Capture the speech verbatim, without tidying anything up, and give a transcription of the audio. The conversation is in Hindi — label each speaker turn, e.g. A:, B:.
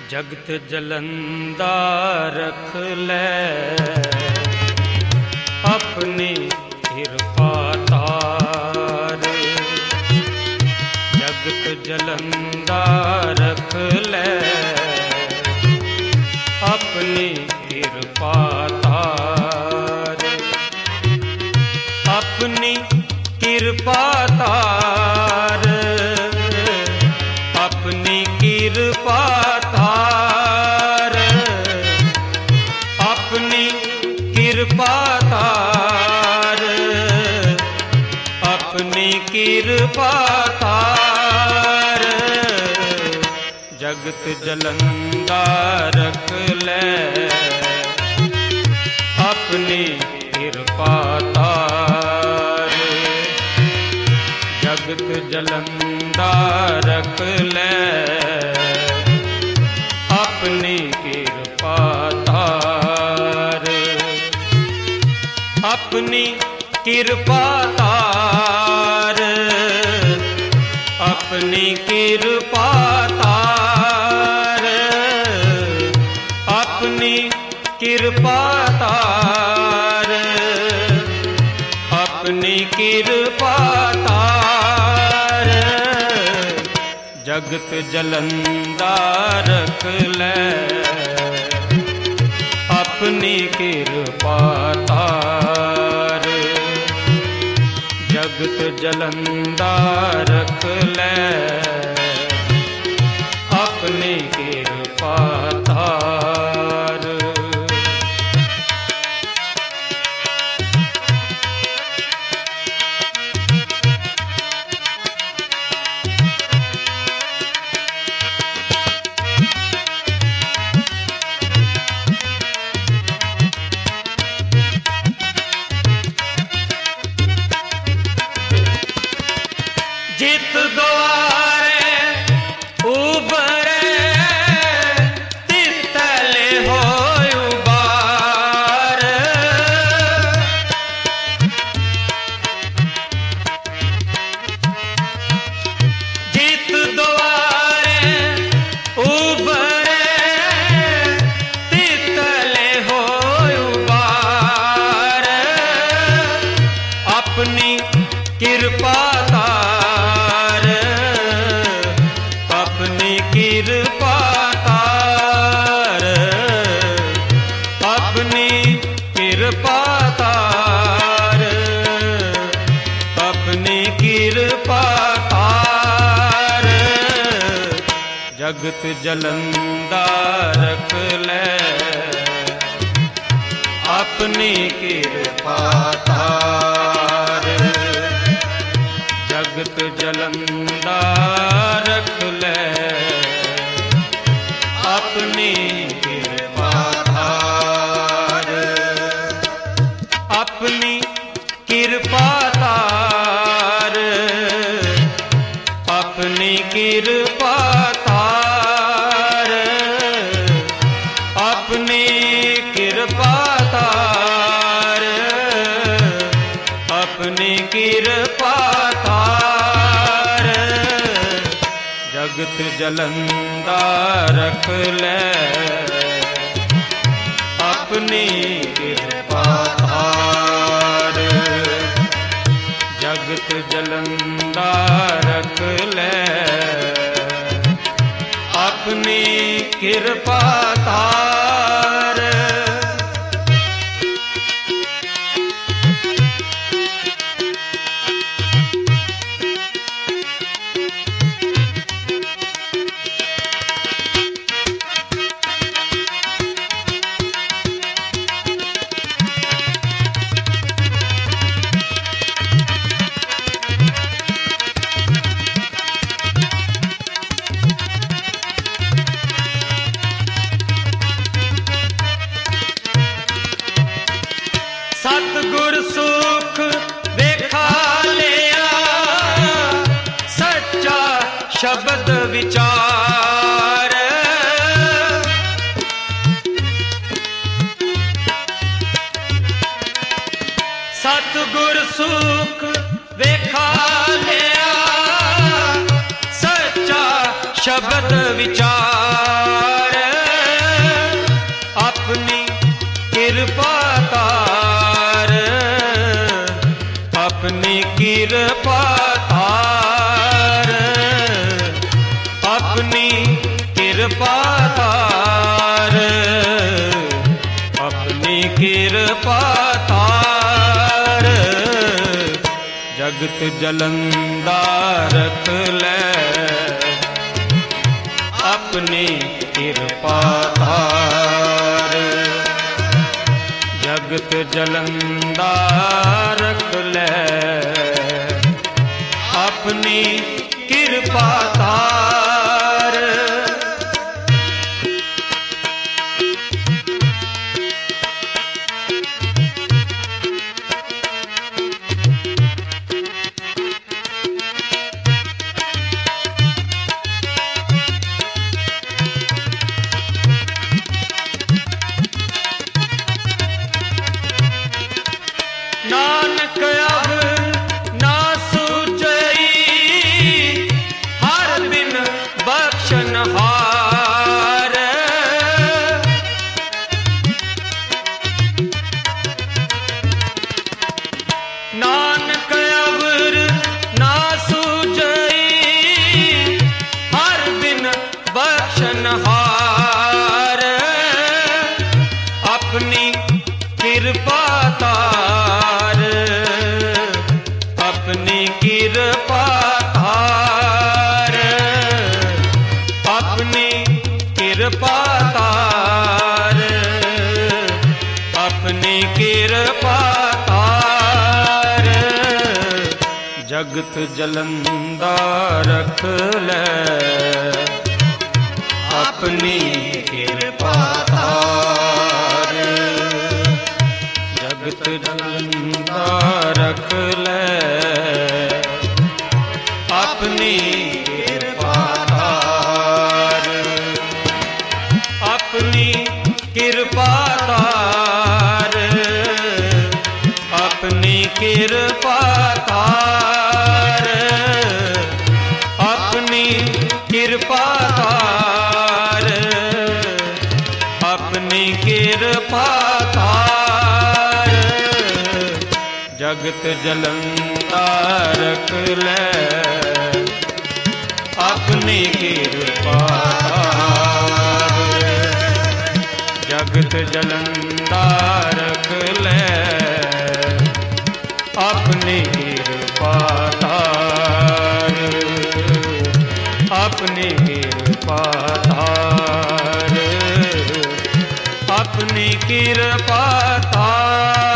A: जगत जलंदा रख ले अपनी कृपा तार। जगत जलंदा रख ले अपनी कृपा तार। अपनी कृपा तार अपनी कृपा तार। अपनी कृपा तार अपनी कृपा तार। जगत जलंदा रख ले अपनी कृपा तार। जगत जलंदा रख ले अपनी कृपा तार। अपनी कृपा तार अपनी कृपा तार। अपनी कृपा तार अपनी कृपा तार। जगत जलंदा रख ले अपनी कृपा तार। जगत जलंदा रख ले अपनी कृपा तार। जित द्वारे उबरे तितले हो उबार। जित द्वारे उबरे तितले हो उबार। अपनी कृपा तार अपनी कृपा तार। अपनी कृपा तार अपनी कृपा तार। जगत जलंदा रख ले अपनी कृपा तार। जगत जलंदा रख ले अपनी कृपा तार। अपनी कृपा तार अपनी कृपा तार। अपनी कृपा तार अपनी कृपा तार। जगत जलंदा रख ले अपनी कृपा तार। जगत जलंदा रख ले अपनी कृपा तार। सतगुर सुख देखा लिया सच्चा शब्द विचार। सतगुर सुख देखा लिया सच्चा शब्द विचार। अपनी कृपा तार, अपनी कृपा तार, जगत जलंधर रख ले अपनी कृपा तार, जगत जलंधर रख ले अपनी कृपा तार। नानक अब ना सूझई हर बिन बख्शनहार, नानक अब ना सूझई हर बिन बख्शनहार, अपनी कृपा तार, अपनी कृपा तार, अपनी कृपा तार, अपनी कृपा तार, जगत जलंधर रख ले अपनी कृपा तार, जगत जलंधर रख ले अपनी कृपा तार, अपनी कृपा तार, अपनी कृपा तार, अपनी कृपा तार, अपनी कृपा तार, जगत जलंधर रख ले अपनी कृपा तार, जगत जलंधर रख ले अपनी कृपा तार, अपनी कृपा तार, अपनी कृपा तार।